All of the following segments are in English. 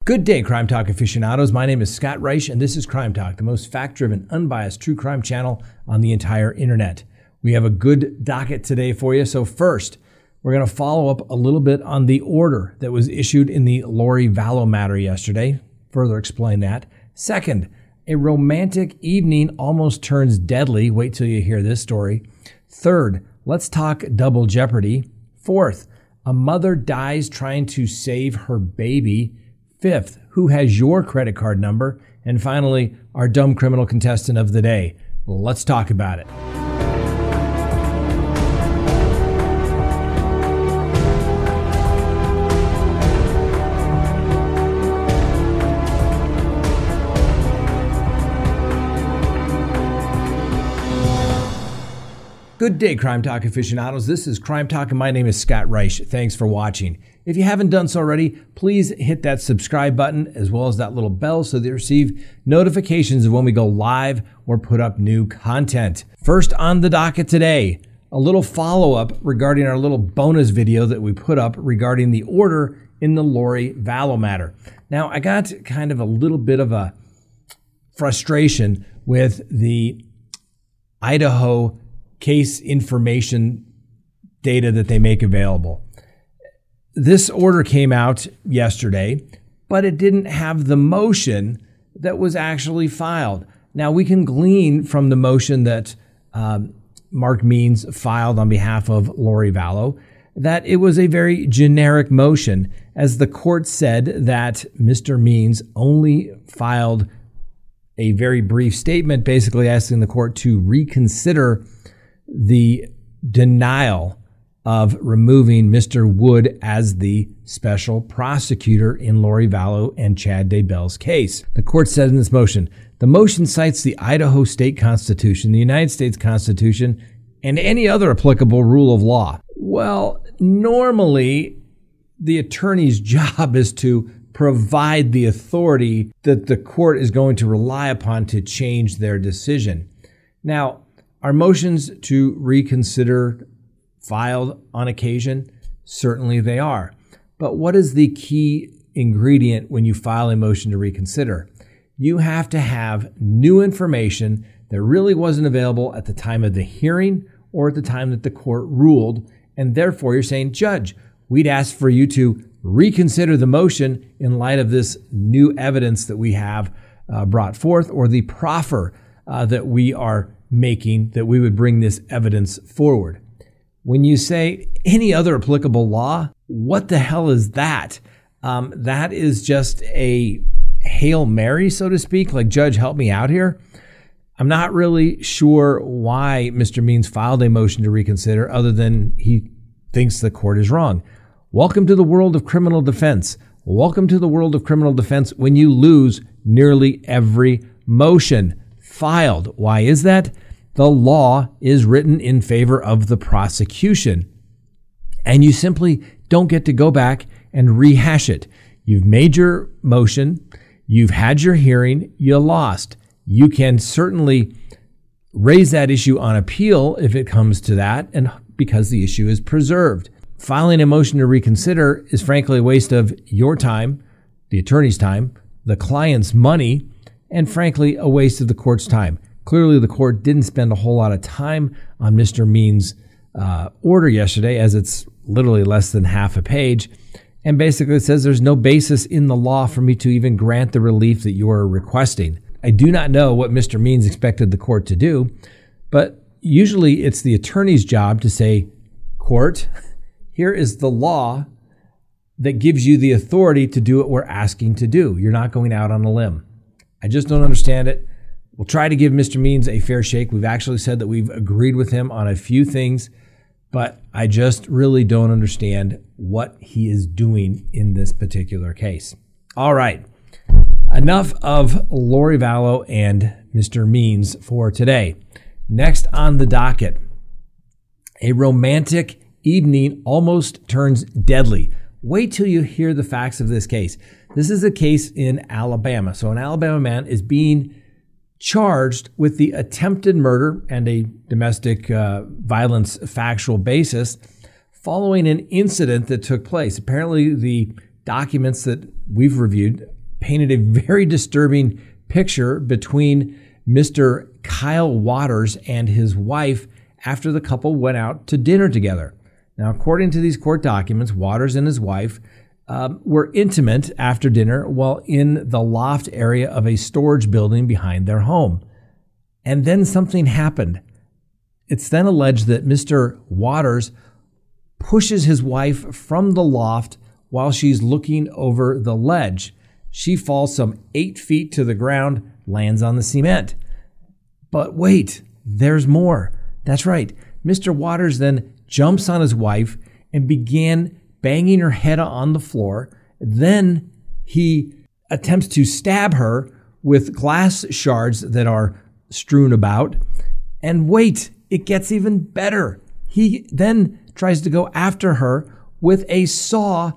Good day, Crime Talk aficionados. My name is Scott Reich, and this is Crime Talk, the most fact-driven, unbiased true crime channel on the entire internet. We have a good docket today for you. So first, we're going to follow up a little bit on the order that was issued in the Lori Vallow matter yesterday. Further explain that. Second, a romantic evening almost turns deadly. Wait till you hear this story. Third, let's talk double jeopardy. Fourth, a mother dies trying to save her baby. Fifth, who has your credit card number? And finally, our dumb criminal contestant of the day. Let's talk about it. Good day, Crime Talk aficionados. This is Crime Talk, and my name is Scott Reich. Thanks for watching. If you haven't done so already, please hit that subscribe button as well as that little bell so that you receive notifications of when we go live or put up new content. First on the docket today, a little follow-up regarding our little bonus video that we put up regarding the order in the Lori Vallow matter. Now, I got kind of a little bit of a frustration with the Idaho case information data that they make available. This order came out yesterday, but it didn't have the motion that was actually filed. Now, we can glean from the motion that Mark Means filed on behalf of Lori Vallow that it was a very generic motion, as the court said that Mr. Means only filed a very brief statement basically asking the court to reconsider the denial of removing Mr. Wood as the special prosecutor in Lori Vallow and Chad Daybell's case. The court said in this motion, the motion cites the Idaho State Constitution, the United States Constitution, and any other applicable rule of law. Well, normally the attorney's job is to provide the authority that the court is going to rely upon to change their decision. Now, are motions to reconsider filed on occasion? Certainly they are. But what is the key ingredient when you file a motion to reconsider? You have to have new information that really wasn't available at the time of the hearing or at the time that the court ruled. And therefore, you're saying, Judge, we'd ask for you to reconsider the motion in light of this new evidence that we have brought forth, or the proffer that we are making, that we would bring this evidence forward. When you say any other applicable law, what the hell is that? That is just a Hail Mary, so to speak, like, Judge, help me out here. I'm not really sure why Mr. Means filed a motion to reconsider other than he thinks the court is wrong. Welcome to the world of criminal defense. Welcome to the world of criminal defense when you lose nearly every motion filed. Why is that? The law is written in favor of the prosecution, and you simply don't get to go back and rehash it. You've made your motion, you've had your hearing, you lost. You can certainly raise that issue on appeal if it comes to that, and because the issue is preserved. Filing a motion to reconsider is frankly a waste of your time, the attorney's time, the client's money, and frankly, a waste of the court's time. Clearly, the court didn't spend a whole lot of time on Mr. Means' order yesterday, as it's literally less than half a page, and basically it says there's no basis in the law for me to even grant the relief that you are requesting. I do not know what Mr. Means expected the court to do, but usually it's the attorney's job to say, court, here is the law that gives you the authority to do what we're asking to do. You're not going out on a limb. I just don't understand it. We'll try to give Mr. Means a fair shake. We've actually said that we've agreed with him on a few things, but I just really don't understand what he is doing in this particular case. All right. Enough of Lori Vallow and Mr. Means for today. Next on the docket, a romantic evening almost turns deadly. Wait till you hear the facts of this case. This is a case in Alabama. So an Alabama man is being charged with the attempted murder and a domestic violence factual basis following an incident that took place. Apparently, the documents that we've reviewed painted a very disturbing picture between Mr. Kyle Waters and his wife after the couple went out to dinner together. Now, according to these court documents, Waters and his wife were intimate after dinner while in the loft area of a storage building behind their home. And then something happened. It's then alleged that Mr. Waters pushes his wife from the loft while she's looking over the ledge. She falls some 8 feet to the ground, lands on the cement. But wait, there's more. That's right. Mr. Waters then jumps on his wife and began banging her head on the floor. Then he attempts to stab her with glass shards that are strewn about. And wait, it gets even better. He then tries to go after her with a saw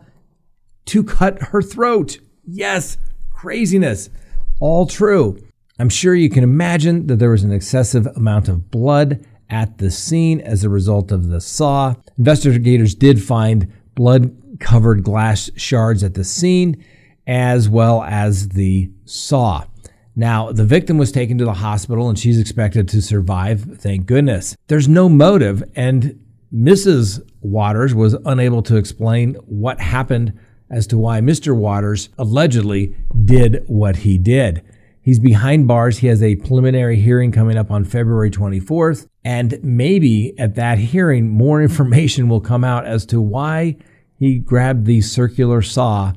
to cut her throat. Yes, craziness. All true. I'm sure you can imagine that there was an excessive amount of blood at the scene as a result of the saw. Investigators did find blood-covered glass shards at the scene, as well as the saw. Now, the victim was taken to the hospital and she's expected to survive, thank goodness. There's no motive, and Mrs. Waters was unable to explain what happened as to why Mr. Waters allegedly did what he did. He's behind bars. He has a preliminary hearing coming up on February 24th, and maybe at that hearing, more information will come out as to why he grabbed the circular saw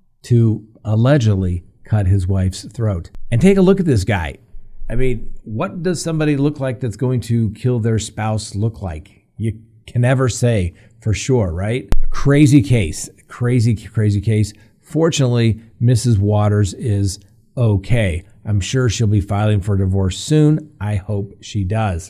to allegedly cut his wife's throat. And take a look at this guy. I mean, what does somebody look like that's going to kill their spouse look like? You can never say for sure, right? Crazy case. Crazy case. Fortunately, Mrs. Waters is okay. I'm sure she'll be filing for divorce soon. I hope she does.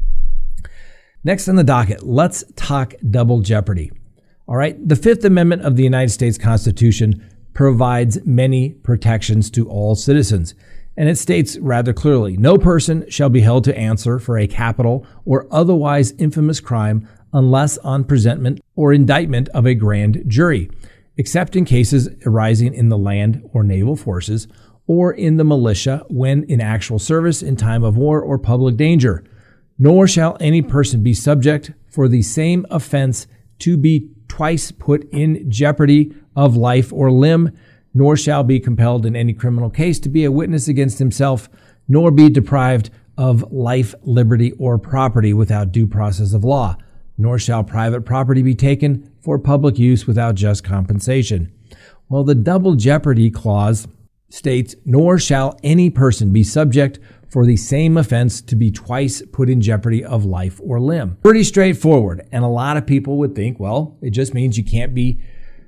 Next on the docket, let's talk double jeopardy. All right, the Fifth Amendment of the United States Constitution provides many protections to all citizens. And it states rather clearly, no person shall be held to answer for a capital or otherwise infamous crime unless on presentment or indictment of a grand jury, except in cases arising in the land or naval forces or in the militia when in actual service in time of war or public danger. Nor shall any person be subject for the same offense to be twice put in jeopardy of life or limb, nor shall be compelled in any criminal case to be a witness against himself, nor be deprived of life, liberty, or property without due process of law, nor shall private property be taken for public use without just compensation. Well, the double jeopardy clause states, nor shall any person be subject for the same offense to be twice put in jeopardy of life or limb. Pretty straightforward. And a lot of people would think, well, it just means you can't be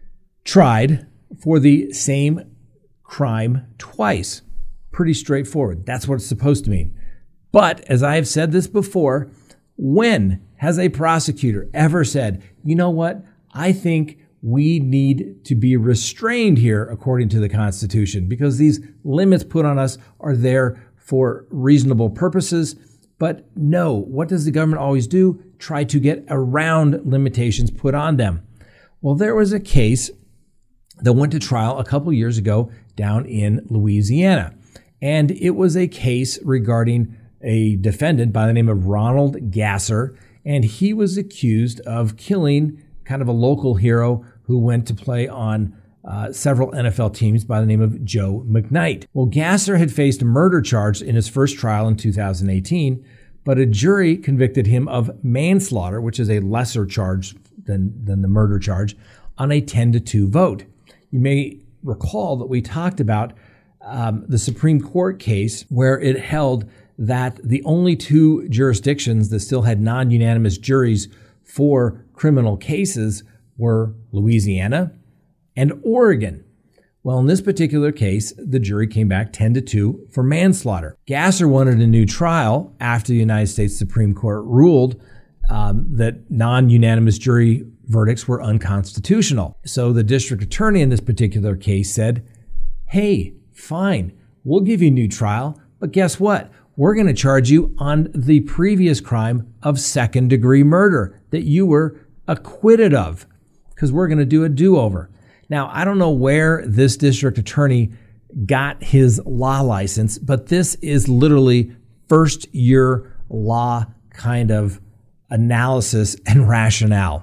tried for the same crime twice. Pretty straightforward. That's what it's supposed to mean. But as I have said this before, when has a prosecutor ever said, you know what, I think we need to be restrained here according to the Constitution because these limits put on us are there for reasonable purposes? But no, what does the government always do? Try to get around limitations put on them. Well, there was a case that went to trial a couple years ago down in Louisiana. And it was a case regarding a defendant by the name of Ronald Gasser. And he was accused of killing kind of a local hero who went to play on several NFL teams by the name of Joe McKnight. Well, Gasser had faced a murder charge in his first trial in 2018, but a jury convicted him of manslaughter, which is a lesser charge than the murder charge, on a 10-2 vote. You may recall that we talked about the Supreme Court case where it held that the only two jurisdictions that still had non-unanimous juries for criminal cases were Louisiana and Oregon. Well, in this particular case, the jury came back 10-2 for manslaughter. Gasser wanted a new trial after the United States Supreme Court ruled that non-unanimous jury verdicts were unconstitutional. So the district attorney in this particular case said, hey, fine, we'll give you a new trial, but guess what? We're going to charge you on the previous crime of second-degree murder that you were acquitted of, because we're going to do a do-over. Now, I don't know where this district attorney got his law license, but this is literally first year law kind of analysis and rationale.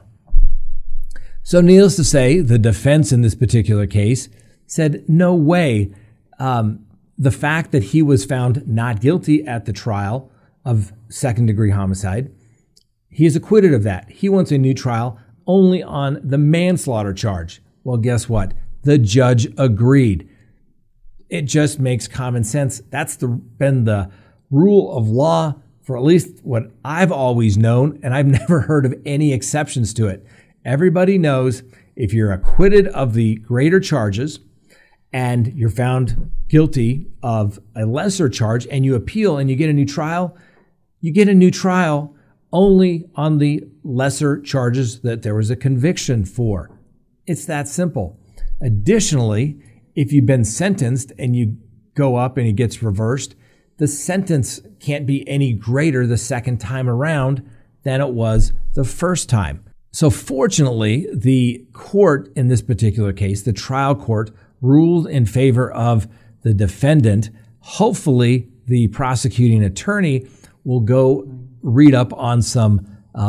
So needless to say, the defense in this particular case said, no way. The fact that he was found not guilty at the trial of second-degree homicide, he is acquitted of that. He wants a new trial only on the manslaughter charge. Well, guess what? The judge agreed. It just makes common sense. That's been the rule of law for at least what I've always known, and I've never heard of any exceptions to it. Everybody knows if you're acquitted of the greater charges and you're found guilty of a lesser charge and you appeal and you get a new trial, you get a new trial only on the lesser charges that there was a conviction for. It's that simple. Additionally, if you've been sentenced and you go up and it gets reversed, the sentence can't be any greater the second time around than it was the first time. So fortunately, the court in this particular case, the trial court, ruled in favor of the defendant. Hopefully, the prosecuting attorney will go read up on some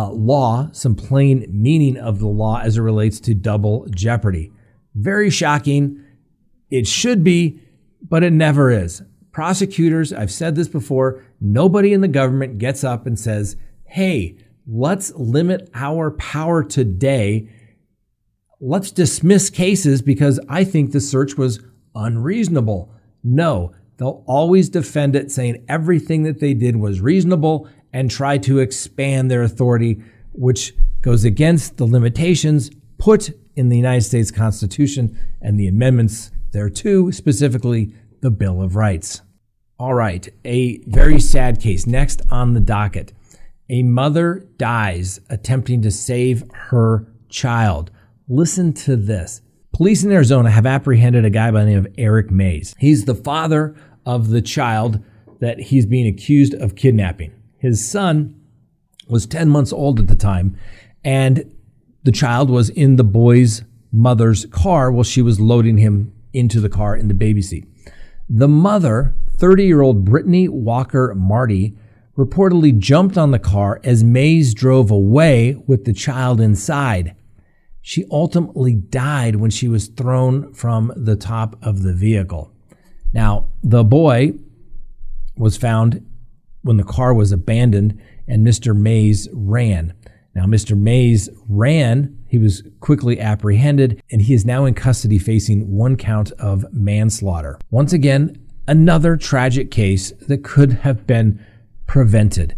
law, some plain meaning of the law as it relates to double jeopardy. Very shocking. It should be, but it never is. Prosecutors, I've said this before, nobody in the government gets up and says, hey, let's limit our power today. Let's dismiss cases because I think the search was unreasonable. No, they'll always defend it, saying everything that they did was reasonable and try to expand their authority, which goes against the limitations put in the United States Constitution and the amendments thereto, specifically the Bill of Rights. All right, a very sad case. Next on the docket, a mother dies attempting to save her child. Listen to this. Police in Arizona have apprehended a guy by the name of Eric Mays. He's the father of the child that he's being accused of kidnapping. His son was 10 months old at the time, and the child was in the boy's mother's car while she was loading him into the car in the baby seat. The mother, 30-year-old Brittany Walker Marty, reportedly jumped on the car as Mays drove away with the child inside. She ultimately died when she was thrown from the top of the vehicle. Now, the boy was found when the car was abandoned and Mr. Mays ran. Now, Mr. Mays ran. He was quickly apprehended, and he is now in custody facing 1 count of manslaughter. Once again, another tragic case that could have been prevented.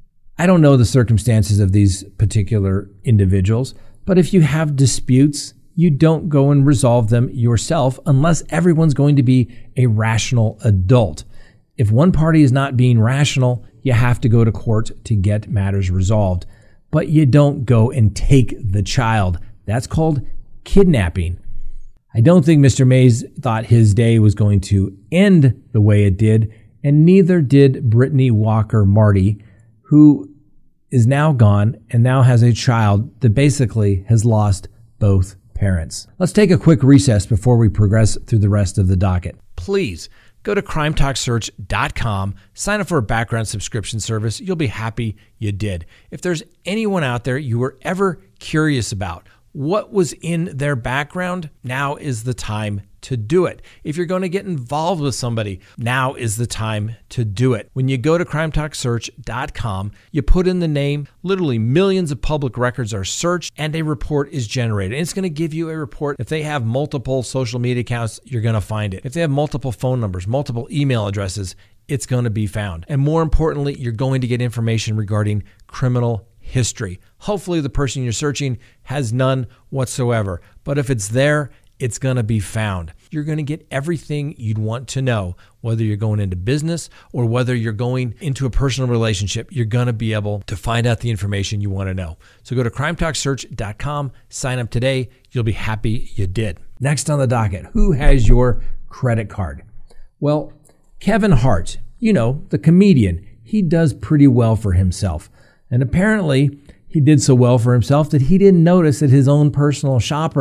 I don't know the circumstances of these particular individuals, but if you have disputes, you don't go and resolve them yourself unless everyone's going to be a rational adult. If one party is not being rational, you have to go to court to get matters resolved. But you don't go and take the child. That's called kidnapping. I don't think Mr. Mays thought his day was going to end the way it did, and neither did Brittany Walker Marty, who is now gone and now has a child that basically has lost both parents. Let's take a quick recess before we progress through the rest of the docket. Please go to crimetalksearch.com, sign up for a background subscription service. You'll be happy you did. If there's anyone out there you were ever curious about what was in their background, now is the time to do it. If you're going to get involved with somebody, now is the time to do it. When you go to crimetalksearch.com, you put in the name, literally millions of public records are searched, and a report is generated. And it's going to give you a report. If they have multiple social media accounts, you're going to find it. If they have multiple phone numbers, multiple email addresses, it's going to be found. And more importantly, you're going to get information regarding criminal history. Hopefully the person you're searching has none whatsoever. But if it's there, it's going to be found. You're going to get everything you'd want to know, whether you're going into business or whether you're going into a personal relationship. You're going to be able to find out the information you want to know. So go to crimetalksearch.com, sign up today. You'll be happy you did. Next on the docket, who has your credit card? Well, Kevin Hart, you know, the comedian, he does pretty well for himself. And apparently he did so well for himself that he didn't notice that his own personal shopper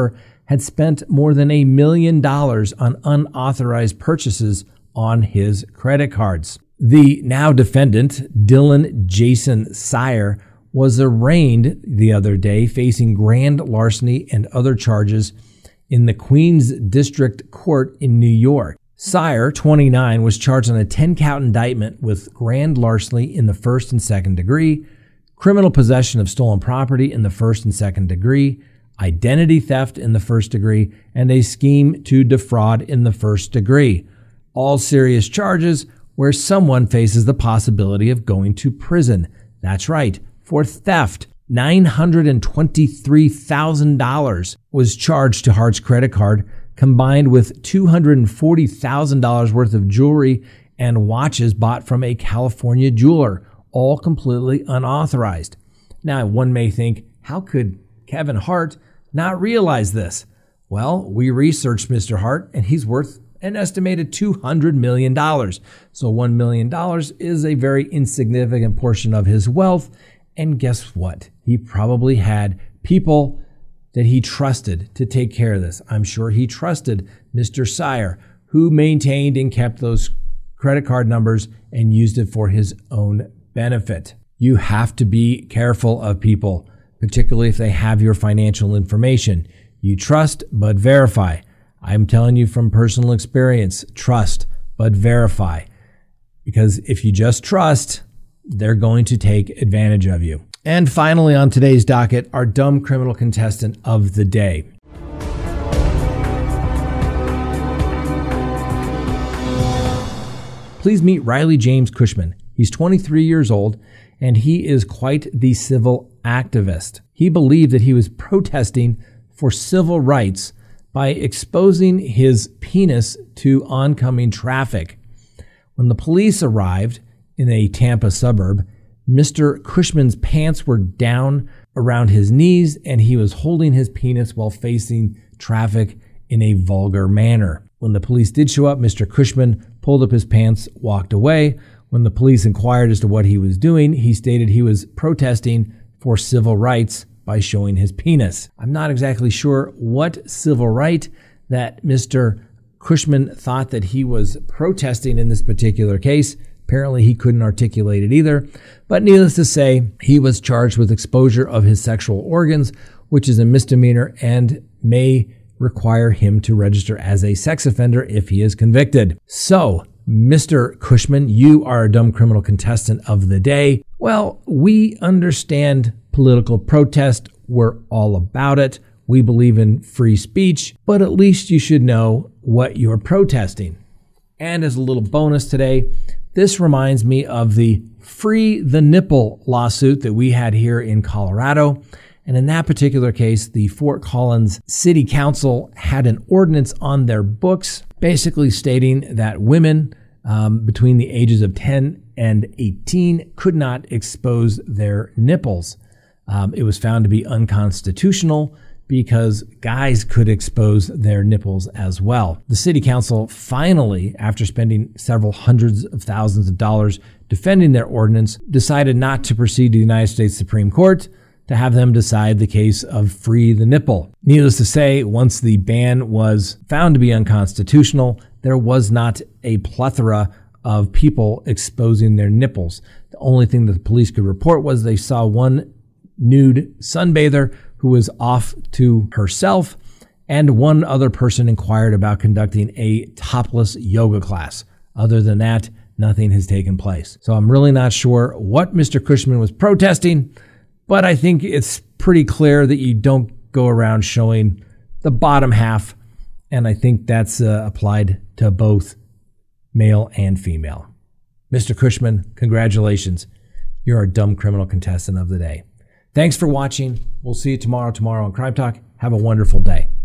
had spent more than $1 million on unauthorized purchases on his credit cards. The now defendant, Dylan Jason Sire, was arraigned the other day facing grand larceny and other charges in the Queens District Court in New York. Sire, 29, was charged on a 10-count indictment with grand larceny in the first and second degree, criminal possession of stolen property in the first and second degree, identity theft in the first degree, and a scheme to defraud in the first degree. All serious charges where someone faces the possibility of going to prison. That's right, for theft. $923,000 was charged to Hart's credit card, combined with $240,000 worth of jewelry and watches bought from a California jeweler, all completely unauthorized. Now, one may think, how could Kevin Hart not realize this? Well, we researched Mr. Hart, and he's worth an estimated $200 million. So $1 million is a very insignificant portion of his wealth. And guess what? He probably had people that he trusted to take care of this. I'm sure he trusted Mr. Sire, who maintained and kept those credit card numbers and used it for his own benefit. You have to be careful of people, particularly if they have your financial information. You trust, but verify. I'm telling you from personal experience, trust, but verify. Because if you just trust, they're going to take advantage of you. And finally on today's docket, our dumb criminal contestant of the day. Please meet Riley James Cushman. He's 23 years old, and he is quite the civil activist. He believed that he was protesting for civil rights by exposing his penis to oncoming traffic. When the police arrived in a Tampa suburb, Mr. Cushman's pants were down around his knees, and he was holding his penis while facing traffic in a vulgar manner. When the police did show up, Mr. Cushman pulled up his pants, walked away. When the police inquired as to what he was doing, he stated he was protesting for civil rights by showing his penis. I'm not exactly sure what civil right that Mr. Cushman thought that he was protesting in this particular case. Apparently he couldn't articulate it either. But needless to say, he was charged with exposure of his sexual organs, which is a misdemeanor and may require him to register as a sex offender if he is convicted. So, Mr. Cushman, you are a dumb criminal contestant of the day. Well, we understand political protest. We're all about it. We believe in free speech, but at least you should know what you're protesting. And as a little bonus today, this reminds me of the Free the Nipple lawsuit that we had here in Colorado. And in that particular case, the Fort Collins City Council had an ordinance on their books basically stating that women between the ages of 10 and 18 could not expose their nipples. It was found to be unconstitutional because guys could expose their nipples as well. The City Council finally, after spending several hundreds of thousands of dollars defending their ordinance, decided not to proceed to the United States Supreme Court to have them decide the case of Free the Nipple. Needless to say, once the ban was found to be unconstitutional, there was not a plethora of people exposing their nipples. The only thing that the police could report was they saw one nude sunbather who was off to herself, and one other person inquired about conducting a topless yoga class. Other than that, nothing has taken place. So I'm really not sure what Mr. Cushman was protesting, but I think it's pretty clear that you don't go around showing the bottom half, and I think that's applied to both male and female. Mr. Cushman, congratulations. You're a dumb criminal contestant of the day. Thanks for watching. We'll see you tomorrow on Crime Talk. Have a wonderful day.